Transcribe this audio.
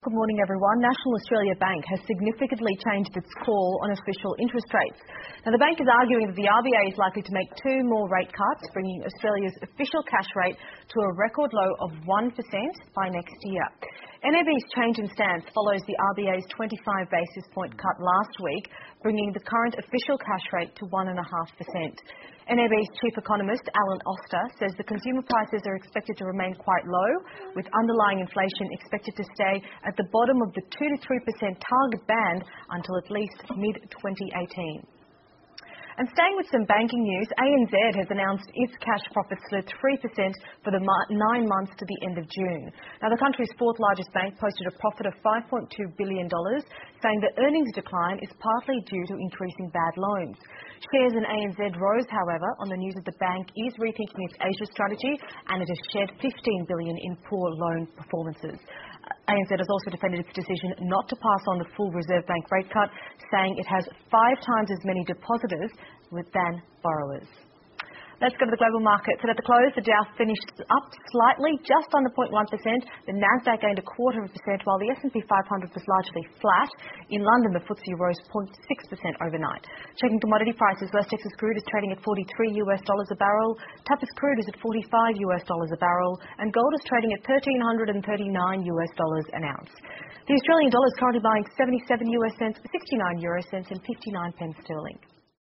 Good morning, everyone. National Australia Bank has significantly changed its call on official interest rates. Now, the bank is arguing that the RBA is likely to make 2 more rate cuts, bringing Australia's official cash rate to a record low of 1% by next year. NAB's change in stance follows the RBA's 25 basis point cut last week, bringing the current official cash rate to 1.5%. NAB's chief economist, Alan Oster, says the consumer prices are expected to remain quite low, with underlying inflation expected to stay at the bottom of the 2 to 3% target band until at least mid-2018. And staying with some banking news, ANZ has announced its cash profits slipped 3% for the 9 months to the end of June. Now, the country's fourth largest bank posted a profit of $5.2 billion, saying the earnings decline is partly due to increasing bad loans. Shares in ANZ rose, however, on the news that the bank is rethinking its Asia strategy and it has shed $15 billion in poor loan performances. ANZ has also defended its decision not to pass on the full Reserve Bank rate cut, saying it has 5 times as many depositors than borrowers. Let's go to the global markets. And at the close, the Dow finished up slightly, just under 0.1%. The Nasdaq gained 0.25%, while the S&P 500 was largely flat. In London, the FTSE rose 0.6% overnight. Checking commodity prices, West Texas crude is trading at $43 a barrel. Tapis crude is at $45 a barrel, and gold is trading at $1,339 an ounce. The Australian dollar is currently buying 77 US cents, 69 euro cents, and 59 pence sterling.